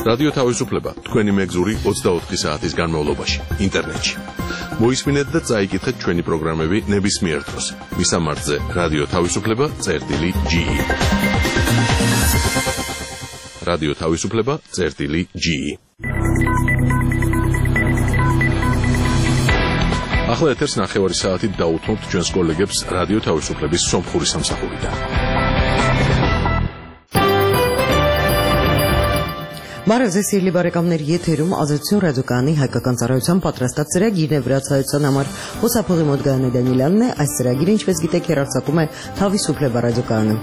რადიო თავისუფლება თქვენი მეგზური 24 საათის განმავლობაში ინტერნეტში. მოისმინეთ და წაიკითხეთ ჩვენი პროგრამები ნებისმიერ დროს. მისამართზე რადიო თავისუფლება.ge. რადიო თავისუფლება.ge. ახლა ეთერს 9 საათით დაუთმობთ ჩვენს კოლეგებს რადიო თავისუფლების სომხური სამსახურიდან. Բարև սիրելի բարեկամներ, եթերում Ազատություն ռադիոկայանի հայկական ծառայության պատրաստած ծրագիրն է վրացայության համար Հոսափողի մոտ Գայանե Դանիելյանն է, այս ծրագիրը ինչպես գիտեք հեռարձակում է Թավիսուփլե ռադիոկայանը։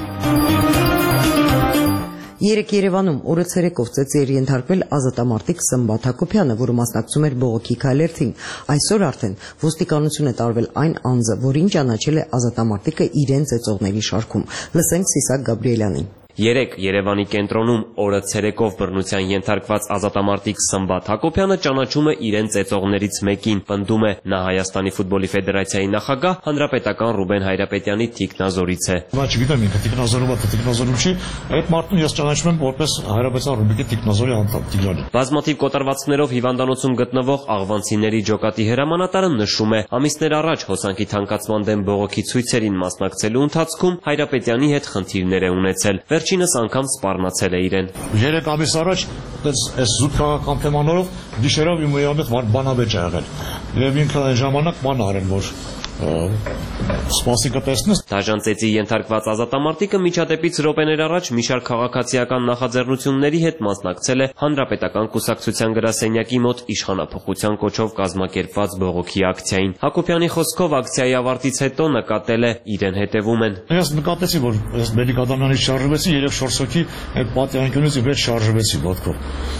Երեկ Երևանում օրը ցերեկով ծեծերի ենթարկվել ազատամարտիկ Սմբատ Հակոբյանը, որը մասնակցում էր բողոքի քայլերթին։ Այսօր արդեն ոստիկանություն է տարվել այն անձը, որին ճանաչել է ազատամարտիկը իրեն ծեծողների շարքում։ Լսենք Սիսակ Գաբրիելյանին։ Երեկ Երևանի կենտրոնում օրը ցերեկով բռնության ենթարկված ազատամարտիկ Սմբատ Հակոբյանը ճանաչում է իրեն ծեծողներից մեկին, պնդում է նա Հայաստանի ֆուտբոլի ֆեդերացիայի նախագահ հանրապետական Ռուբեն Հայրապետյանի թիկնազորից է։ Չգիտեմ ինքը թիկնազորում է, թիկնազորում չի, այդ մարդուն ես ճանաչում եմ որպես Հայրապետյան Ռուբիկի թիկնազորի անդամ Տիգրանի։ Բազմաթիվ կոտրվածքներով հիվանդանոցում գտնվող աղվանցիների ջոկատի հրամանատարը նշում է, ամիսներ առաջ հոսանքի թանկացման դեմ բողոքի ցույցերին մասնակցելու ընթացքում Հայրապետյանի հետ խնդիրներ է ունեցել։ Վերջինս անգամ սպառնացել է իրեն։ 3 ամիս առաջ այս զուտ քաղաքական թեմաներով գիշերով իմ հետ բանավեճ ա եղել։ Եվ ինքը այն ժամանակ բան արել, որ սպասիկը տեսնես։ Դաժան ծեծի ենթարկված ազատամարտիկը միջադեպից րոպեներ առաջ մի շարք քաղաքացիական նախաձեռնությունների հետ մասնակցել է հանրապետական կուսակցության գրասենյակի մոտ իշխանափոխության կոչով կազմակերպված բողոքի ակցիային։ Հակոբյանի խոսքով ակցիայի ավարտից հետո նկատել է իրեն հետևում են։ Ես նկատեցի, որ ես Մելիքադանյանից շարժվեցի, 3-4 հոգի այդ պատյանքյունից վեր շարժվեցի ոտքով։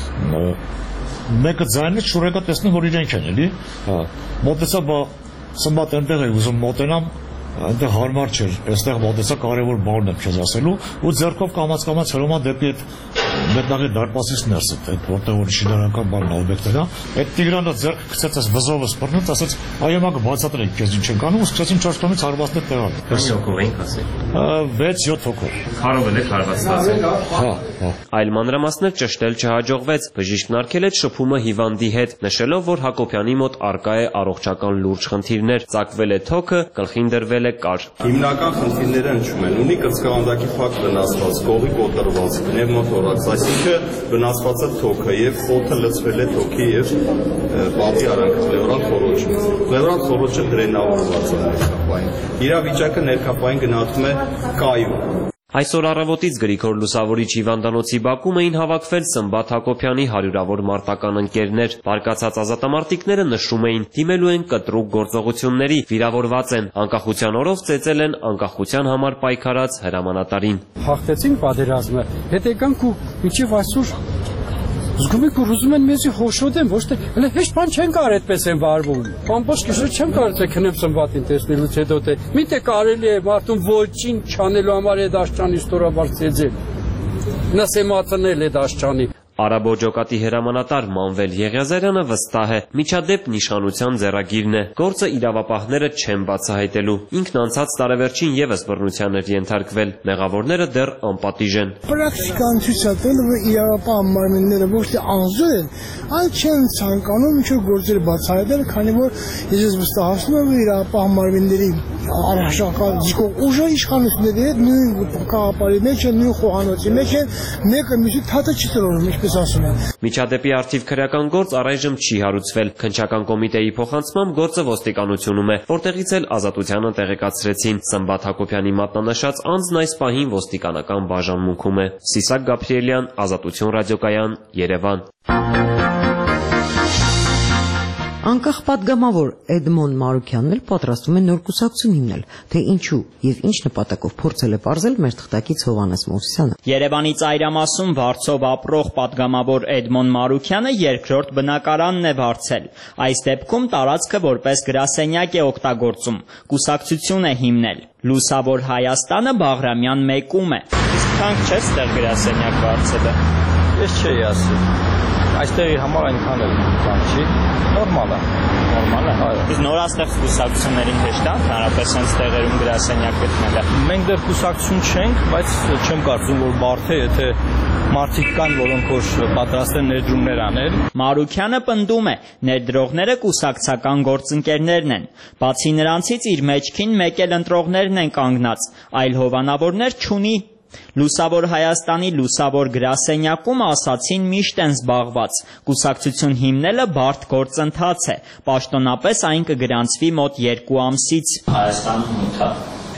Մեկը ձայնից շուրեկա տեսնում, որ իրենք են, էլի։ Մոտեցա Սմբատ այնտեղ է ուզում մոտենամ, այնտեղ հարմար չէր, այստեղ մոտեցա կարևոր բանն եմ քեզ ասելու, ու ձեռքով կամաց հրոմա դեպի այդ մետաղի դարպասից ներս, այդ որտեղ որ շինարարական բանն օբյեկտն է, այդ Տիգրանը ձեռքը գցեց այս վզովը սպռնեց, ասաց այո մագ բացատրեք քեզ ինչ ենք անում, ու սկսեցին 4 տոնից հարվածներ տեղալ։ Քանի հոգով ենք ասել։ 6-7 հոգով։ Քարով եք հարվածացել։ Հա։ Այլ մանրամասներ ճշտել չհաջողվեց, բժիշկն արգել է շփումը հիվանդի հետ, նշելով, որ Հակոբյանի մոտ արկա է առողջական լուրջ խնդիրներ, ծակվել է թոքը, գլխին դրվել է կար։ Հիմնական խնդիրները հնչում են, ունի կծկավանդակի փակ վնասված, կողի կոտրված, պնևմոթորակս, այսինքն վնասված է թոքը եւ խոթը լցվել է թոքի եւ պատի արանքը պլեուրալ խոռոչը։ Պլեուրալ խոռոչը դրենավորված է ներքապային։ Իրավիճակը ներքապային գնահատվում է կայուն։ Այսօր առավոտից Գրիգոր Լուսավորիչ հիվանդանոցի բակում էին հավաքվել Սմբատ Հակոբյանի հարյուրավոր մարտական ընկերներ։ Բարկացած ազատամարտիկները նշում էին, դիմելու են կտրուկ գործողությունների, վիրավորված են, անկախության օրով ծեծել են անկախության համար պայքարած հրամանատարին։ Հաղթեցին պատերազմը, հետ եկանք ու մինչև այսօր զգում եք, որ ուզում են մեզի հոշոտեն, ոչ թե հենց հեշտ բան չեն կարող այդպես են վարվում։ Ամբողջ գիշեր չեմ կարող քնեմ Սմբատին տեսնելուց հետո թե միտե կարելի է մարդուն ոչինչ չանելու համար այդ աշճանի ստորաբար ծեծել։ Նսեմացնել այդ աշճանի։ Արաբո ջոկատի հրամանատար Մանվել Եղիազարյանը վստահ է, միջադեպ նիշանության ձեռագիրն է, գործը իրավապահները չեն բացահայտելու։ Ինքն անցած տարեվերջին եւս բռնության էր ենթարկվել, մեղավորները դեռ անպատիժ են։ Պրակտիկան ցույց է տալու, որ իրավապահ մարմինները ոչ թե անզոր են, այլ չեն ցանկանում ինչ-որ գործեր բացահայտել, քանի որ ես վստահացնում եմ, որ իրավապահ մարմինների առհասարակ դիքով ուժը իշխանությունների հետ նույն կաղապարի մեջ են, նույն խոհանոցի մեջ են, մեկը մյուսի թաթը չի տրորում, ինչպես ասում են։ Միջադեպի արդիվ քրեական գործ առայժմ չի հարուցվել։ Քննչական կոմիտեի փոխանցմամբ գործը ոստիկանությունում է, որտեղից էլ Ազատությանը տեղեկացրեցին։ Սմբատ Հակոբյանի մատնանշած անձն այս պահին ոստիկանական բաժանմունքում է։ Սիսակ Գաբրիելյան, Ազատություն ռադիոկայան, Երևան։ Անկախ պատգամավոր Էդմոն Մարուքյանն էլ պատրաստում է նոր կուսակցություն հիմնել, թե ինչու եւ ինչ նպատակով փորձել է պարզել մեր թղթակից Հովհաննես Մովսիսյանը։ Երևանի Ծայրամասում վարձով ապրող պատգամավոր Էդմոն Մարուքյանը երկրորդ բնակարանն է վարձել։ Այս դեպքում տարածքը որպես գրասենյակ է օգտագործում, կուսակցություն է հիմնել։ Լուսավոր Հայաստանը Բաղրամյան 1-ում է։ Իսկ քանք չէ ստեղ գրասենյակ վարձելը։ Ես չէի ասի։ Այստեղի համար այնքան էլ բան չի, նորմալ է, այո։ Իսկ նորաստեղծ կուսակցություններին հեշտ է հնարավորապես հենց տեղերում գրասենյակ գտնելը։ Մենք դեռ կուսակցություն չենք, բայց չեմ կարծում, որ բարդ է, եթե մարդիկ կան, որոնք որ պատրաստ են ներդրումներ անել։ Մարուքյանը պնդում է, ներդրողները կուսակցական գործընկերներն են։ Բացի նրանցից իր մեջքին մեկ էլ ընտրողներն են կանգնած, այլ հովանավորներ չունի։ Լուսավոր Հայաստանի լուսավոր գրասենյակում ասացին միշտ են զբաղված։ Կուսակցություն հիմնելը բարդ գործընթաց է։ Պաշտոնապես այն կգրանցվի մոտ 2 ամսից։ Հայաստանում մութա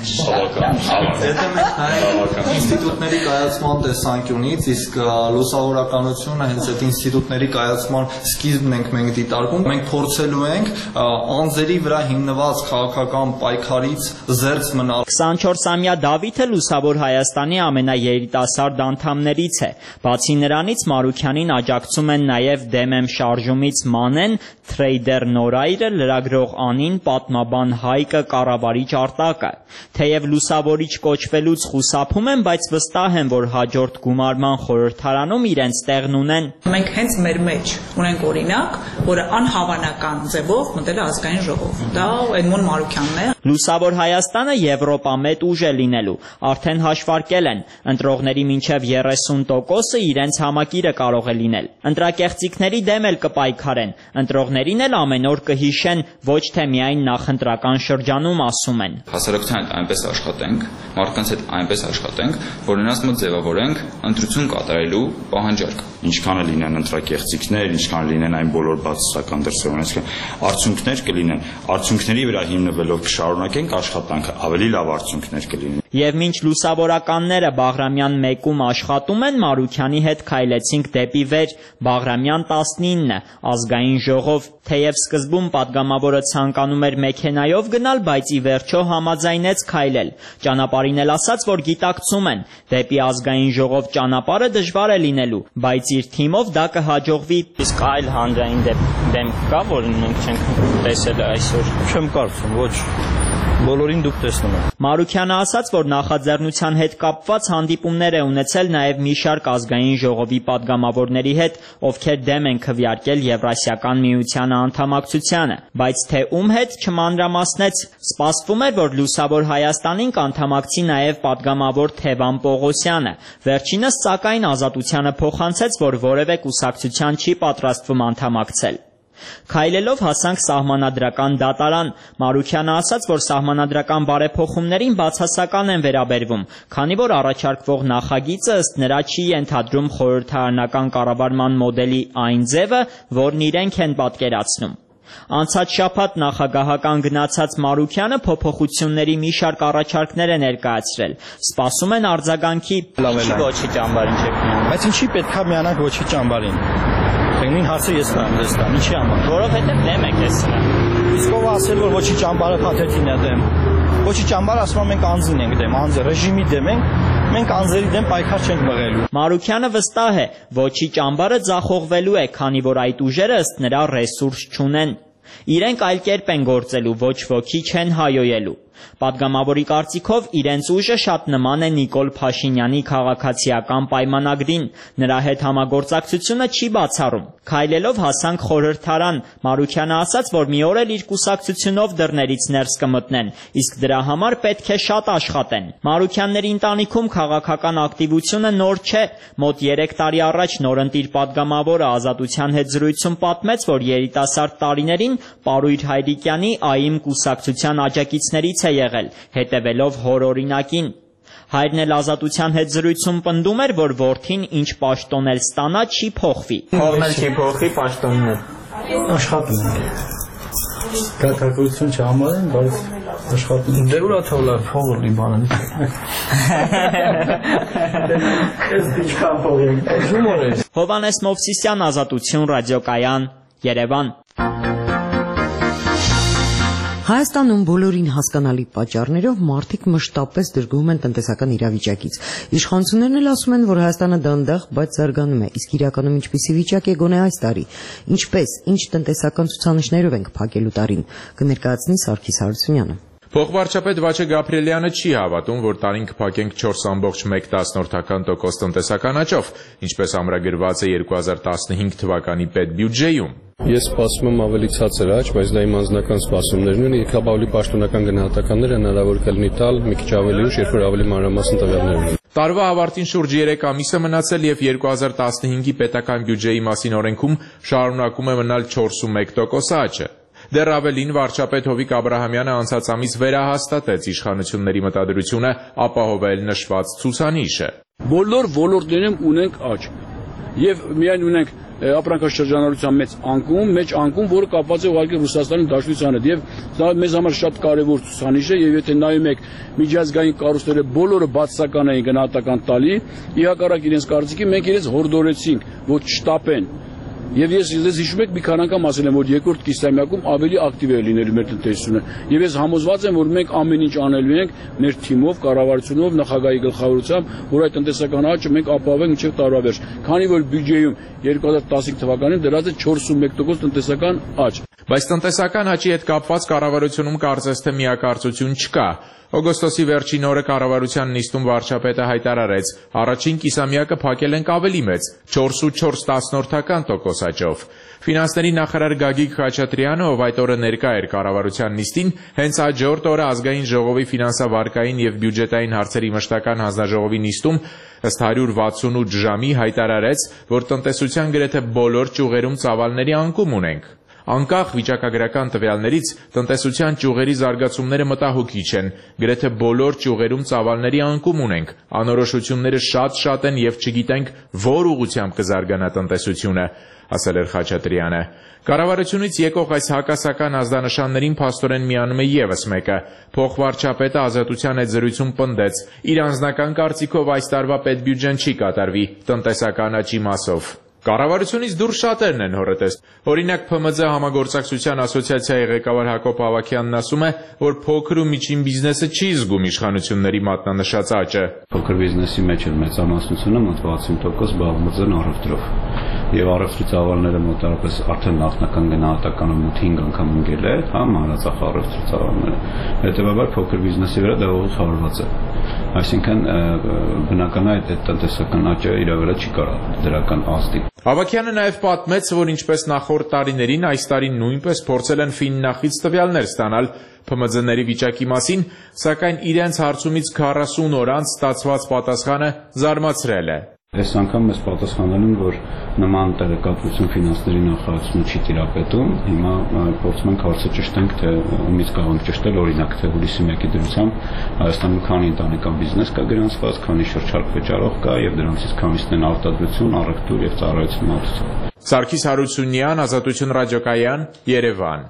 Եթե մենք նայենք ինստիտուտների կայացման տեսանկյունից, իսկ լուսավորականությունը հենց այդ ինստիտուտների կայացման սկիզբն ենք մենք դիտարկում, մենք փորձելու ենք անձերի վրա հիմնված քաղաքական պայքարից զերծ մնալ։ 24-ամյա Դավիթը Լուսավոր Հայաստանի ամենաերիտասարդ անդամներից է։ Բացի նրանից Մարուքյանին աջակցում են նաև Դեմ եմ շարժումից Մանեն, թրեյդեր Նորայրը, լրագրող Անին, պատմաբան Հայկը, կառավարիչ Արտակը։ Թեև լուսավորիչ կոչվելուց խուսափում են, բայց վստահ են, որ հաջորդ գումարման խորհրդարանում իրենց տեղն ունեն։ Մենք հենց մեր մեջ ունենք օրինակ, որը անհավանական ձևով մտել է ազգային ժողով։ Դա Էդմոն Մարուքյանն է։ Լուսավոր Հայաստանը Եվրոպամետ ուժ է լինելու։ Արդեն հաշվարկել են, ընտրողների մինչև 30%-ը իրենց համակիրը կարող է լինել։ Ընտրակեղծիքների դեմ էլ կպայքարեն, ընտրողներին էլ ամեն օր կհիշեն, ոչ թե միայն նախընտրական շրջանում, ասում են։ Հասարակության հետ այնպես աշխատենք, մարդկանց հետ այնպես աշխատենք, որ նրանց մոտ ձևավորենք ընտրություն կատարելու պահանջարկ։ Ինչքան է լինեն ընտրակեղծիքներ, ինչքան լինեն այն բոլոր բացասական դրսևորումներ, արդյունքներ կլինեն, արդյունքների վրա հիմնվելով կշարունակենք աշխատանքը, ավելի լավ արդյունքներ կլինեն։ Եվ մինչ լուսավորականները Բաղրամյան 1-ում աշխատում են, Մարուքյանի հետ քայլեցինք դեպի վեր, Բաղրամյան 19-ը, ազգային ժողով, թեև սկզբում պատգամավորը ցանկանում էր մեքենայով գնալ, բայց ի վերջո համաձայնեց քայլել։ Ճանապարհին էլ ասաց, որ գիտակցում են, դեպի ազգային ժողով ճանապարհը դժվար է լինելու, բայց իր թիմով դա կհաջողվի։ Իսկ այլ հանրային դեմք կա, որ մենք չենք տեսել այսօր։ Չեմ կարծում, ոչ։ Բոլորին դուք տեսնում եք։ Մարուքյանը ասաց, որ նախաձեռնության հետ կապված հանդիպումներ է ունեցել նաև մի շարք ազգային ժողովի պատգամավորների հետ, ովքեր դեմ են քվեարկել Եվրասիական միությանը անդամակցությանը, բայց թե ում հետ չմանրամասնեց։ Սպասվում էր, որ Լուսավոր Հայաստանին կանդամակցի նաև պատգամավոր Թևան Պողոսյանը։ Վերջինս սակայն Ազատությանը փոխանցեց, որ որևէ կուսակցության չի պատրաստվում անդամակցել։ Քայլելով հասանք սահմանադրական դատարան։ Մարուքյանը ասաց, որ սահմանադրական բարեփոխումներին բացասական են վերաբերվում, քանի որ առաջարկվող նախագիծը ըստ նրա չի ենթադրում խորհրդարանական կառավարման մոդելի այն ձևը, որն իրենք են պատկերացնում։ Անցած շաբաթ նախագահական գնացած Մարուքյանը փոփոխությունների մի շարք առաջարկներ է ներկայացրել։ Սպասում են արձագանքի։ Ոչի ճամբարին չեք միանում։ Բայց ինչի պետքա միանանք ոչի ճամբարին։ Նույն հարցը ես տամ, ինչի համար։ Որովհետև դեմ եք դեսնա։ Իսկ ով ասել, որ ոչի ճամբարը փաթեթին է դեմ։ Ոչի ճամբարը ասում մենք անձին ենք դեմ, անձը ռեժիմի դեմ ենք, մենք անձերի դեմ պայքար չենք մղելու։ Մարուքյանը վստահ է, ոչի ճամբարը ձախողվելու է, քանի որ այդ ուժերը ըստ նրա ռեսուրս չունեն։ Իրենք այլ կերպ են գործելու, ոչ ոքի չեն հայոյելու։ Պատգամավորի կարծիքով իրենց ուժը շատ նման է Նիկոլ Փաշինյանի քաղաքացիական պայմանագրին, նրա հետ համագործակցությունը չի բացառում։ Քայլելով հասանք խորհրդարան, Մարուքյանը ասաց, որ մի օր էլ իր կուսակցությունով դռներից ներս կմտնեն, իսկ դրա համար պետք է շատ աշխատեն։ Մարուքյանների ընտանիքում քաղաքական ակտիվությունը նոր չէ։ Մոտ 3 տարի առաջ նորընտիր պատգամավորը Ազատության հետ զրույցում պատմեց, որ երիտասարդ տարիներին Պարույր Հայրիկյանի ԱԻՄ կուսակցության աջակիցներից է եղել, հետևելով հոր օրինակին։ Հայրն էլ Ազատության հետ զրույցում պնդում էր, որ որդին ինչ պաշտոն էլ ստանա, չի փոխվի։ Փողն էլ չի փոխվի, պաշտոնն էլ։ Աշխատում ենք։ Գաղափարություն չհամարեն, բայց աշխատում ենք։ Դե ուրա թողնա փողը լիբանան։ Ես դիչքան փող եմ։ Հովանես Մովսիսյան, Ազատություն, ռադիոկայան, Երևան։ Հայաստանում բոլորին հասկանալի պատճառներով մարդիկ մշտապես դժգոհում են տնտեսական իրավիճակից։ Իշխանություններն էլ ասում են, որ Հայաստանը դանդաղ, բայց զարգանում է, իսկ իրականում ինչպիսի վիճակ է գոնե այս տարի։ Ինչպես, ինչ տնտեսական ցուցանիշներով ենք փակելու տարին, կներկայացնի Սարգիս Հարությունյանը։ Փոխվարչապետ Վաչե Գաբրիելյանը չի հավատում, որ տարին կփակենք 4.1% տնտեսական աճով, ինչպես ամրագրված է 2015 թվականի պետբյուջեում։ Ես սպասում եմ ավելի ցածր աճ, բայց դա իմ անձնական սպասումներն են, ավելի պաշտոնական գնահատականներ հնարավոր կլինի տալ մի քիչ ավելի ուշ, երբ որ ավելի մանրամասն տվյալներ ունեն։ Տարվա ավարտին շուրջ 3 ամիս է մնացել և 2015-ի պետական բյուջեի մասին օրենքում շարունակում է մնալ 4.1% աճը։ Դեռ ավելին վարչապետ Հովիկ Աբրահամյանը անցած ամիս վերահաստատեց իշխանությունների մտադրությունը ապահովել նշված ցուցանիշը։ Բոլոր ոլորտներում ունենք աճ եւ միայն ունենք ապրանքաշրջանառության մեծ անկում, որը կապված է ուղղակի Ռուսաստանի Դաշնության հետ եւ դա մեզ համար շատ կարեւոր ցուցանիշ է եւ եթե նայում եք միջազգային կառույցները բոլորը բացասական էին գնահատական տալի, ի հակառակ իրենց կարծիքի մենք իրենց հորդորեցինք, որ չշտապեն։ Եվ ես հիշում եք մի քանի անգամ ասել եմ, որ երկրորդ կիսամյակում ավելի ակտիվ է լինելու մեր տնտեսությունը։ Եվ ես համոզված եմ, որ մենք ամեն ինչ անելու ենք մեր թիմով, կառավարությունով, նախագահի գլխավորությամբ, որ այդ տնտեսական աճը մենք ապահովենք մինչև տարվա վերջ։ Քանի որ բյուջեում 2015 թվականին դրած է 4.1% տնտեսական աճ։ Բայց տնտեսական աճի հետ կապված կառավարությունում կարծես թե միակարծություն չկա։ Օգոստոսի վերջին օրը կառավարության նիստում վարչապետը հայտարարեց, առաջին կիսամյակը փակել ենք ավելի մեծ 4.4% աճով։ Ֆինանսների նախարար Գագիկ Խաչատրյանը, ով այդ օրը ներկա էր կառավարության նիստին, հենց հաջորդ օրը ազգային ժողովի ֆինանսավարկային եւ բյուջետային հարցերի մշտական հանձնաժողովի նիստում ըստ 168 ժամի հայտարարեց, որ տնտեսության գրեթե բոլոր ճյուղերում ծավալների անկում ունենք։ Անկախ վիճակագրական տվյալներից տնտեսության ճյուղերի զարգացումները մտահոգիչ են, գրեթե բոլոր ճյուղերում ծավալների անկում ունենք, անորոշությունները շատ են եւ չգիտենք որ ուղղությամբ կզարգանա տնտեսությունը, ասել էր Խաչատրյանը։ Կառավարությունից եկող այս հակասական ազդանշաններին փաստորեն միանում է եւս մեկը։ Փոխվարչապետը Ազատության հետ զրույցում պնդեց, իր անձնական կարծիքով այս տարվա պետբյուջեն չի կատարվի տնտեսական աճի մասով։ Կառավարությունից դուրս շատերն են հոռետես։ Օրինակ ՓՄԶ համագործակցության ասոցիացիայի ղեկավար Հակոբ Ավագյանն ասում է, որ փոքր ու միջին բիզնեսը չի զգում իշխանությունների մատնանշած աճը։ Փոքր բիզնեսի մեջ էլ մեծամասնությունը մոտ 60% զբաղված են առևտրով։ Եվ առևտրի ծավալները մոտավորապես արդեն նախնական գնահատականը 8-5 անգամ ընկել է, հա, մանրածախ առևտրի ծավալները։ Հետևաբար փոքր բիզնեսի վրա դա ուղղակի խորված է։ Այսինքն բնական է այդ տնտեսական աճը իր վրա չի կարող դրական ազդի։ Ավագյանը նաև պատմեց, որ ինչպես նախորդ տարիներին, այս տարի նույնպես փորձել են Ֆիննախից տվյալներ ստանալ ՓՄԶ-ների վիճակի մասին, սակայն իրենց հարցումից 40 օր անց ստացված պատասխանը զարմացրել է։ Այս անգամ մեզ պատասխանել են, որ նման տեղեկատվություն ֆինանսների նախարարությունը չի տիրապետում։ Հիմա փորձում ենք հարցը ճշտենք, թե ումից կարող ենք ճշտել, օրինակ, թե հուլիսի 1-ի դրությամբ Հայաստանում քանի ընտանեկան բիզնես կա գրանցված, քանի շրջարկ վճարող կա եւ դրանցից քանիսն են արտադրություն, առևտուր եւ ծառայություն մատուցում։ Սարգիս Հարությունյան, Ազատություն ռադիոկայան, Երևան։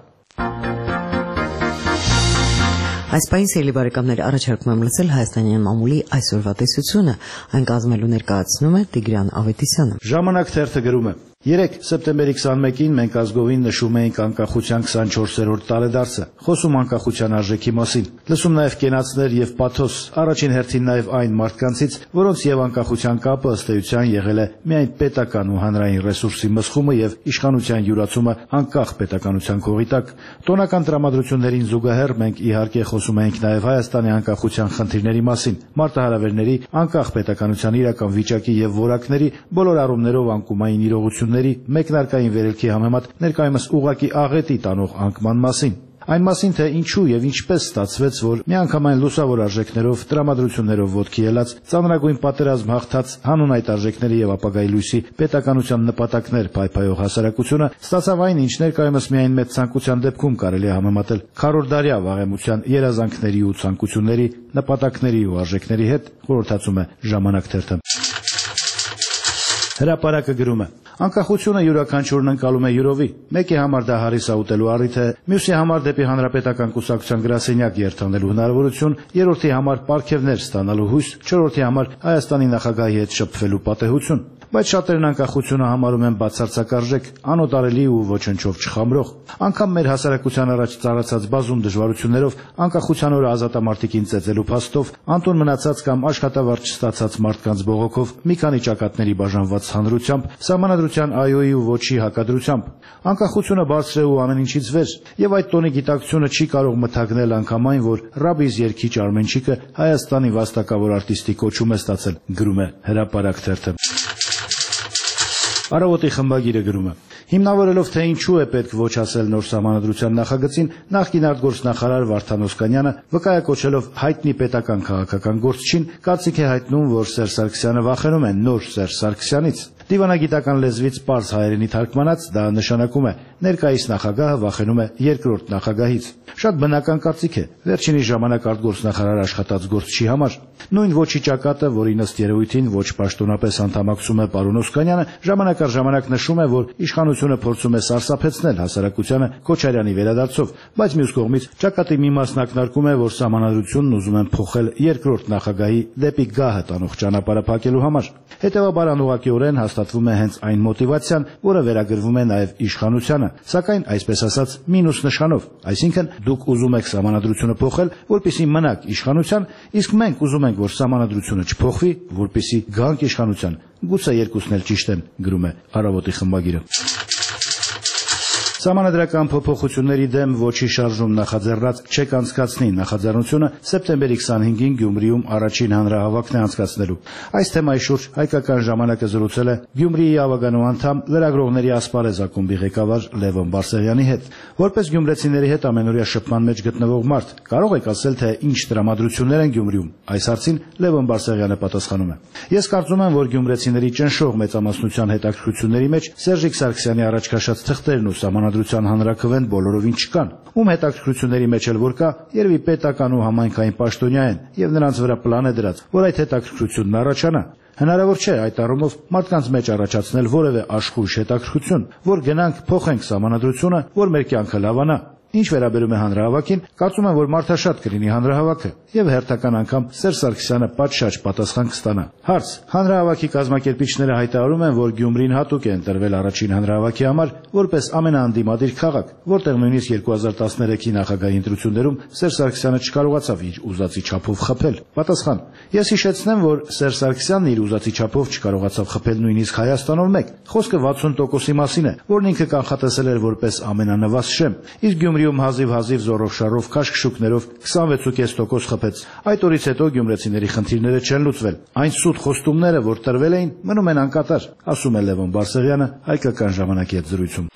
Այս պահին սիրելի բարեկամներ, առաջարկում եմ լսել հայաստանյան մամուլի այսօրվա տեսությունը, այն կազմելու ներկայացնում է Տիգրան Ավետիսյանը։ Ժամանակ թերթը գրում է. 3 սեպտեմբերի 21-ին մենք ազգովին նշում էինք անկախության 24-րդ տարեդարձը, խոսում անկախության արժեքի մասին, լսում նաև կենացներ եւ պաթոս, առաջին հերթին նաև այն մարդկանցից, որոնց եւ անկախության կապը ըստ էության եղել է միայն պետական ու հանրային ռեսուրսի մսխումը եւ իշխանության յուրացումը անկախ պետականության կողի տակ։ Տոնական տրամադրություններին զուգահեռ մենք իհարկե խոսում էինք նաև Հայաստանի անկախության խնդիրների մասին, մարտահրավերների, անկախ պետականության իրական վիճակի եւ որակների, բոլոր առումներով անկումային իրողություն մեկնարկային վերելքի համեմատ ներկայումս ուղղակի աղետի տանող անկման մասին։ Այն մասին, թե ինչու եւ ինչպես ստացվեց, որ միանգամայն լուսավոր արժեքներով, տրամադրություններով ոտքի ելած, ծանրագույն պատերազմ հաղթած, հանուն այդ արժեքների եւ ապագայի լույսի պետականության նպատակներ փայփայող հասարակությունը ստացավ այն, ինչ ներկայումս միայն մեծ ցանկության դեպքում կարելի է համեմատել քառորդարյա վաղեմության երազանքների ու ցանկությունների, նպատակների ու արժեքների հետ, խորհրդածում է Ժամանակ թերթը։ Հրապարակը գրում է. Անկախությունը յուրաքանչյուրն ընկալում է յուրովի։ Մեկի համար դա հարիսա ուտելու առիթ է, մյուսի համար դեպի հանրապետական կուսակցության գրասենյակ երթանելու հնարավորություն, երրորդի համար պարգևներ ստանալու հույս, չորրորդի համար Հայաստանի նախագահի հետ շփվելու պատեհություն։ Բայց շատերն անկախությունը համարում են բացարձակ արժեք, անօտարելի ու ոչնչով չխամրող։ Անգամ մեր հասարակության առաջ ծառացած բազում դժվարություններով, անկախության օրը ազատամարտիկին ծեծելու փաստով, անտուն մնացած կամ աշխատավարձ չստացած մարդկանց բողոքով, մի քանի ճակատների բաժանված հանրությամբ, սահմանադրության այոյի ու ոչի հակադրությամբ։ Անկախությունը բարձր է ու ամեն ինչից վեր, եւ այդ տոնի գիտակցությունը չի կարող մթագնել անգամ այն, որ Ռաբիս երգիչ Արմենչիկը Հայաստանի վաստակավոր արտիստի կոչում է ստացել, գրում է Հրապարակ թերթը։ Առավոտի խմբագիրը գրում է. Հիմնավորելով թե ինչու է պետք ոչ ասել նոր սահմանադրության նախագծին, նախկին արտգործնախարար Վարդան Օսկանյանը վկայակոչելով հայտնի պետական քաղաքական գործչին կարծիք է հայտնում, որ Սերժ Սարգսյանը վախենում է նոր Սերժ Սարգսյանից։ Դիվանագիտական լեզվից պարզ հայերենի թարգմանած դա նշանակում է ներկայիս նախագահը վախենում է երկրորդ նախագահից։ Շատ բնական կարծիք է վերջինի ժամանակ արտգործնախարար աշխատած գործչի համար։ Նույն ոչի ճակատը, որին ըստ երևույթին ոչ պաշտոնապես անդամակցում է պարոն Օսկանյանը, ժամանակ առ ժամանակ նշում է, որ իշխանությունը փորձում է սարսափեցնել հասարակությանը Քոչարյանի վերադարձով, բայց մյուս կողմից ճակատի մի մասն ակնարկում է, որ սահմանադրությունն ուզում են փոխել երկրորդ նախագահի դեպի գահը տանող ճանապարհը փակելու համար։ Հետևաբար անուղղակիորեն հաստատվում է հենց այն մոտիվացիան, որը վերագրվում է նաև իշխանությանը, սակայն այսպես ասած մինուս նշանով, այսինքն դուք ուզում եք սահմանադրությունը փոխել, որպեսզի մնաք իշխանության, իսկ մենք ուզում ենք, որ սահմանադրությունը չփոխվի, որպեսզի գանք իշխանության։ Գուցե երկուսն էլ ճիշտ են, գրում է Առավոտի խմբագիրը։ Սահմանադրական փոփոխությունների դեմ ոչի շարժում նախաձեռնած չեք անցկացնի նախաձեռնությունը սեպտեմբերի 25-ին Գյումրիում առաջին հանրահավաքն է անցկացնելու։ Այս թեմայի շուրջ հայկական ժամանակը զրուցել է Գյումրիի ավագանու անդամ լրագրողների ասպարեզ ակումբի ղեկավար Լևոն Բարսեղյանի հետ։ Որպես գյումրեցիների հետ ամենօրյա շփման մեջ գտնվող մարդ, կարող եք ասել, թե ինչ տրամադրություններ են Գյումրիում։ Այս հարցին Լևոն Բարսեղյանը պատասխանում է. Ես կարծում եմ, որ գյումրեցիների ճնշող մեծամասնության հետաքրքրությունների մեջ Սերժիկ Սարգսյանի առաջ քաշած թղթերն ու սահմանադրության հանրաքվեն բոլորովին չկան։ Ում հետաքրքրությունների մեջ էլ որ կա, երևի պետական ու համայնքային պաշտոնյա են եւ նրանց վրա պլան է դրած, որ այդ հետաքրքրությունն առաջանա։ Հնարավոր չէ այդ առումով մարդկանց մեջ առաջացնել որևէ աշխույժ հետաքրքրություն, որ գնանք փոխենք սահմանադրությունը, որ մեր կյանքը լավանա։ Ինչ վերաբերում է հանրահավաքին, կարծում եմ, որ մարդաշատ կլինի հանրահավաքը եւ հերթական անգամ Սերժ Սարգսյանը պատշաճ պատասխան կստանա։ Հարց. հանրահավաքի կազմակերպիչները հայտարարում են, որ Գյումրին հատուկ է ընտրվել առաջին հանրահավաքի համար որպես ամենաանդիմադիր քաղաք, որտեղ նույնիսկ 2013-ի նախագահի ընտրություններում Սերժ Սարգսյանը չկարողացավ իր ուզածի չափով խփել։ Պատասխան. ես հիշեցնեմ, որ Սերժ Սարգսյանն իր ուզածի չափով չկարողացավ խփել նույնիսկ Հայաստանով մեկ։ Խոսքը 60%-ի մասին է, որն ինքը կանխատեսել էր որպես ամենանվազ շեմ։ Իսկ Գյումրիում հազիվ զորով-շարով քաշքշուկներով 26.5% խփեց։ Այդ օրից հետո գյումրեցիների խնդիրները չեն լուծվել։ Այն սուտ խոստումները, որ տրվել էին, մնում են անկատար, ասում է Լևոն Բարսեղյանը հայկական ժամանակի հետ զրույցում։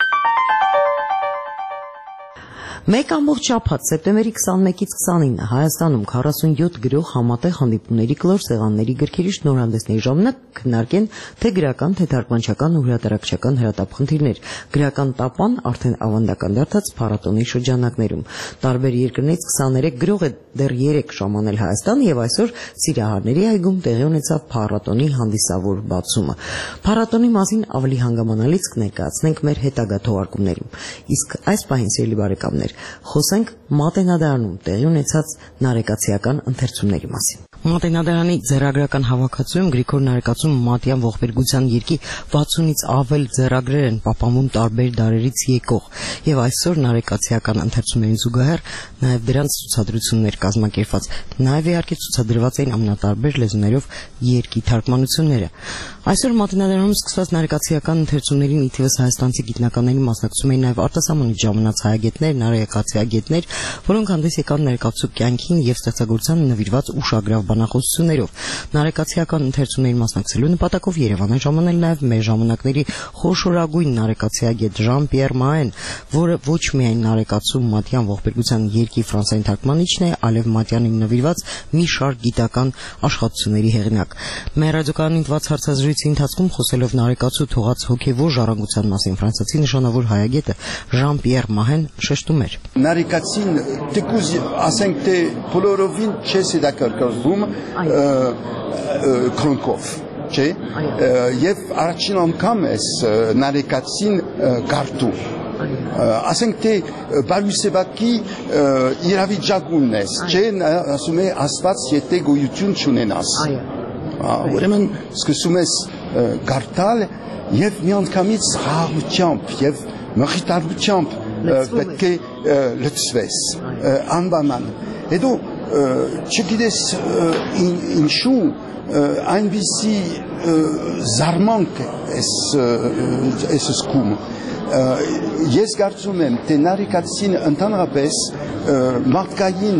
Մեկ ամբողջ շաբաթ սեպտեմբերի 21-ից 29-ը Հայաստանում 47 գրող համատեղ հանդիպումների կլոր սեղանների գրքերի շնորհանդեսների ժամանակ քննարկեն թե գրական, թե թարգմանչական ու հրատարակչական հրատապ խնդիրներ։ Գրական տապան արդեն ավանդական դարձած փառատոնի շրջանակներում։ Տարբեր երկրներից 23 գրող է դեռ 3 ժամանել Հայաստան եւ այսօր Սիրահարների այգում տեղի ունեցավ փառատոնի հանդիսավոր բացումը։ Փառատոնի մասին ավելի հանգամանալից կներկայացնենք մեր հետագա թողարկումներում։ Իսկ այս պահին սիրելի բարեկամներ խոսենք Մատենադարանում տեղի ունեցած նարեկացիական ընթերցումների մասին։ Մատենադարանի ձեռագրական հավաքածուում Գրիգոր Նարեկացուն Մատյան ողբերգության երկի 60-ից ավել ձեռագրեր են պահպանվում տարբեր դարերից եկող եւ այսօր նարեկացիական ընթերցումներին զուգահեռ նաեւ դրանց ցուցադրություններ կազմակերպված, նաեւ իհարկե ցուցադրված էին ամենատարբեր լեզուներով երկի թարգմանությունները։ Այսօր Մատենադարանում սկսված նարեկացիական ընթերցումներին ի թիվս հայաստանցի գիտնականների մասնակցում էին նաեւ արտասահմանից ժամանած հայագետներ, նարեկացիագետներ, որոնք հանդես եկան ներկայացու կյանքին եւ ստեղծագործությանը նվիրված ուշագրավ բանախոսություններով։ Նարեկացիական ընթերցումներին մասնակցելու նպատակով Երևան է ժամանել նաեւ մեր ժամանակների խոշորագույն նարեկացիագետ Ժան-Պիեր Մահեն, որը ոչ միայն նարեկացու Մատյան ողբերգության երկի ֆրանսիային թարգմանիչն է, այլև Մատյանին նվիրված մի շարք գիտական աշխատությունների հեղինակ։ Մեր ռադիոկայանի տված հարցազրույցի ընթացքում խոսելով նարեկացու թողած հոգեվոր ժառանգության մասին ֆրանսիացի նշանավոր հայագետը Ժան-Պիեր Մահեն շեշտում էր. Նարեկացին դեկուզ ասենք թե բոլորովին չես հետաքրքրվում քրոնկով, չէ՞։ Եվ առաջին անգամ ես նարեկացին գարտում։ Ասենք թե Բարույսեվակի իրավիճակումն ես, չէ՞, ասում է Աստված եթե գոյություն չունենաս։ Ուրեմն սկսում ես գարտալ եւ միանգամից խաղաղությամբ եւ մխիթարությամբ պետք է լցվես, անվանան։ Հետո չգիտես ինչու այնպիսի զարմանք ես զգում։ Ես կարծում եմ, թե նարեկացին ընդհանրապես մարդկային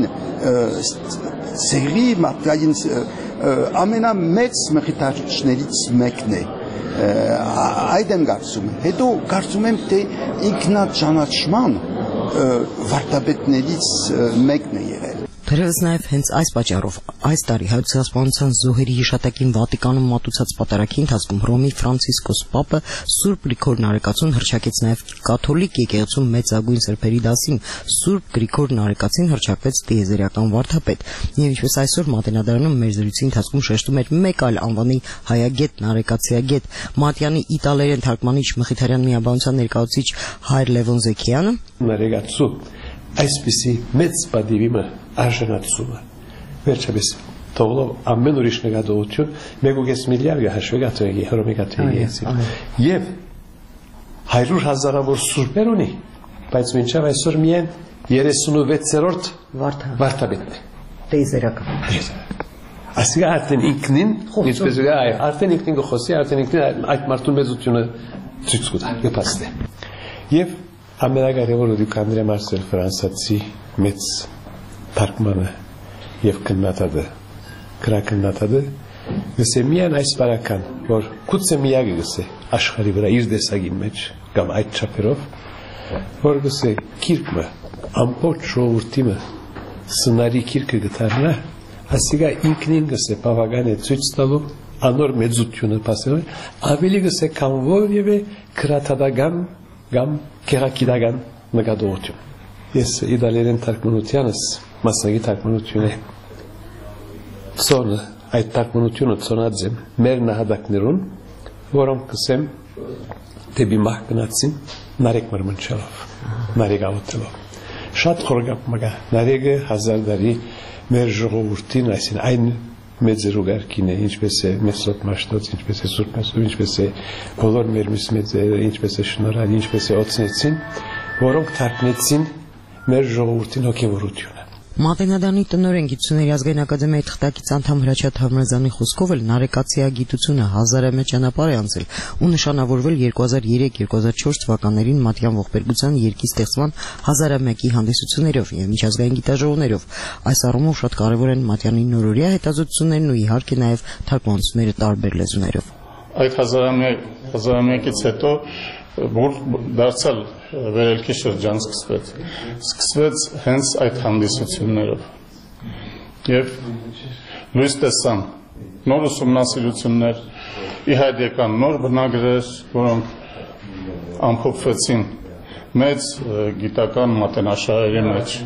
ցեղի մարդկային ամենամեծ մխիթարիչներից մեկն է։ այդ եմ կարծում։ Հետո կարծում եմ, թե ինքնաճանաչման վարդապետներից մեկն է եղել։ Թերևս նաև հենց այս պատճառով այս տարի Հայոց ցեղասպանության զոհերի հիշատակին Վատիկանում մատուցած պատարագի ընթացքում Հռոմի Ֆրանցիսկոս Պապը Սուրբ Գրիգոր Նարեկացուն հռչակեց նաև կաթոլիկ եկեղեցու մեծագույն սրբերի դասին Սուրբ Գրիգոր Նարեկացին հռչակվեց տիեզերական վարդապետ, եւ ինչպես այսօր Մատենադարանում մեր զրույցի ընթացքում շեշտում էր մեկ այլ անվանի հայագետ Նարեկացիագետ Մատյանի իտալերեն թարգմանիչ Մխիթարյան միաբանության ներկայացուցիչ Հայր Լևոն Զեքիյանը Նարեկացու այսպիսի մեծ պատիվը արժանացումը վերջապես թողնով ամեն ուրիշ նկատողություն 1.5 միլիարդ հաշվի գաթեգի հռոմի գաթեգի եւ 100,000-ավոր սուրբեր ունի բայց մինչև այսօր միայն 36-րդ վարդապետն է տեյզերական ասիկա արդեն ինքնին ինչպես արդեն ինքնին գխոսի արդեն ինքնին այդ մարդու մեծությունը ցույց կտա կփաստե եւ ամենագարևորը դուք Անդրե Մարսել ֆրանսացի մեծ թարգմանը եւ քննադատը քրակնադատը գսե միան այս բարական որ գուցե միագը գսե աշխարհի վրա իր դեսագի մեջ կամ այդ չափերով որ գսե քիրկը ամբողջ ժողովրդիմը սնարի քիրկը գտարնա ասիգա ինքնին գսե բավական է ցույց տալու անոր մեծությունը pasel ավելի գսե կամ որևէ քրատադական կամ քերակիդական նկատողություն ես իդալերեն թարգմանությանս մասնագի թարգմանություն է ծոնը այդ թարգմանությունը ծոնածեմ մեր նահատակներուն որոնք կսեմ դեպի մահ գնացին նարեկ մրմնչելով նարեգավոտելով շատ խորգապ մգա նարեգը 1000 տարի մեր ժողովրդին այսին այն մեծերուգարկին է ինչպես է Մեսոտ Մաշտոց ինչպես է Սուրբ Մեսով ինչպես է բոլոր մեր մեծերը ինչպես է Շնորհալ ինչպես է Օծնեցին որոնք թարգնեցին մեր ժողովրդին հոգևորությունը Մատենադարանի տնօրեն Գիտությունների ազգային ակադեմիայի թղթակից անդամ Հրաչյա Թավմրազյանի խոսքով էլ նարեկացիագիտությունը հազարամյա ճանապարհ է անցել ու նշանավորվել 2003-2004 թվականներին Մատյան ողբերգության երկի ստեղծման հազարամյակի հանդիսություններով եւ միջազգային գիտաժողովներով այս առումով շատ կարեւոր են Մատյանի նորօրյա հետազոտություններն ու իհարկե նաեւ թարգմանությունները տարբեր լեզուներով Այդ հազարամյակից հետո որ դարձյալ վերելքի շրջան սկսվեց հենց այդ հանդիսություններով եւ լույս տեսան նոր ուսումնասիրություններ ի հայտ եկան նոր բնագրեր որոնք ամփոփվեցին մեծ գիտական մատենաշարերի մեջ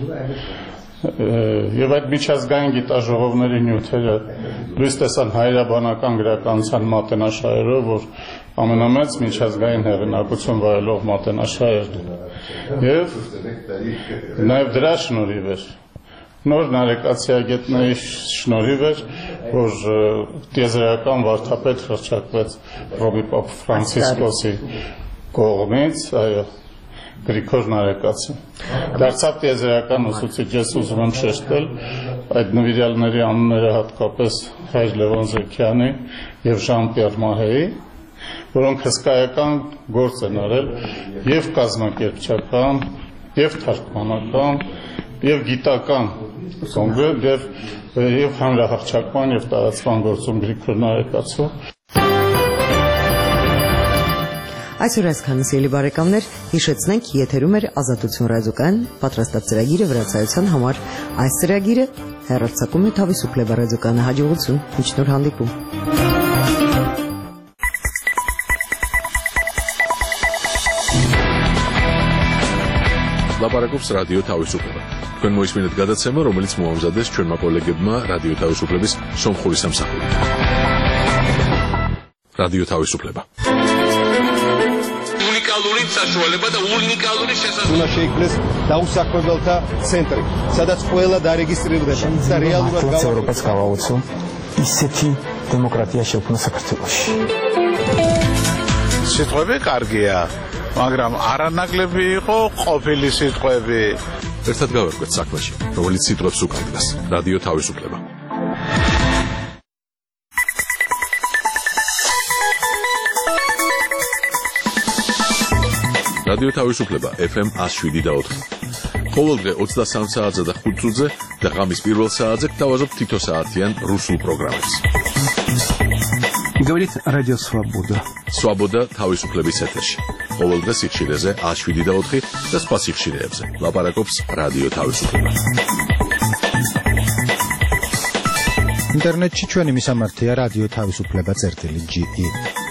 եւ այդ միջազգային գիտաժողովների նյութերը լույս տեսան հայրաբանական գրականության մատենաշարերով որ ամենամեծ միջազգային հեղինակություն վայելող մատենաշարերն եւ նաեւ դրա շնորհիվ էր նոր նարեկացիագետների շնորհիվ էր որ տիեզերական վարդապետ հռչակվեց Հռոմի Պապ Ֆրանցիսկոսի կողմից այո Գրիգոր Նարեկացին դարձավ տիեզերական ուսուցիչ ես ուզում եմ շեշտել այդ նվիրյալների անունները հատկապես Հայր Լևոն Զեքյանի եւ Ժան-Պիեր Մահեի որոնք հսկայական գործ են արել եւ կազմակերպչական եւ թարգմանական եւ գիտական կոնգրետ եւ հանրահռչակման եւ տարածման գործում Գրիգոր Նարեկացու Այսօր այսքանը սիրելի բարեկամներ հիշեցնենք եթերում էր Ազատություն ռադիոկայան պատրաստած ծրագիրը վրացայության համար այս ծրագիրը հեռարձակում է Թավիսուկ Լեբա ռադիոկայանը հաջողություն մինչ նոր հանդիպում Լապարակობს ռադիո Թավիսուկլեբը Თქვენ მოისმინეთ გადაცემა რომელიც მოამზადეს ჩვენმა კოლეგებმა რადიო თავისუფლების სომხური სამსახური რადიო თავისუფლება უნიკალური საშუალება და უნიკალური შესაძლებლობა უნდა შეიქმნეს დაუსაქმებელთა ცენტრი სადაც ყველა დარეგისტრირდება და რეალურად ევროპას გავაუწო ისეთი დემოკრატია შექმნა საქართველოში სიტყვები კარგია მაგრამ არანაკლები იყო ყოფილი სიტყვები ერთად გავერკვეთ საქმეში რომელიც სიტყვებს უკავშირდება რადიო თავისუფლება რადიო თავისუფლება FM 107.4 ყოველდღე 23 საათზე და 5 წუთზე და ღამის პირველ საათზე გთავაზობ თითო საათიან რუსულ პროგრამებს Говорит Радио Свобода. სვაბოდა თავისუფლების ეთერში. ყოველდღე სიხშირეზე 107.4 და სხვა სიხშირეებზე. ლაპარაკობს რადიო თავისუფლება. ინტერნეტში ჩვენი მისამართია რადიო თავისუფლება წერტილი GE.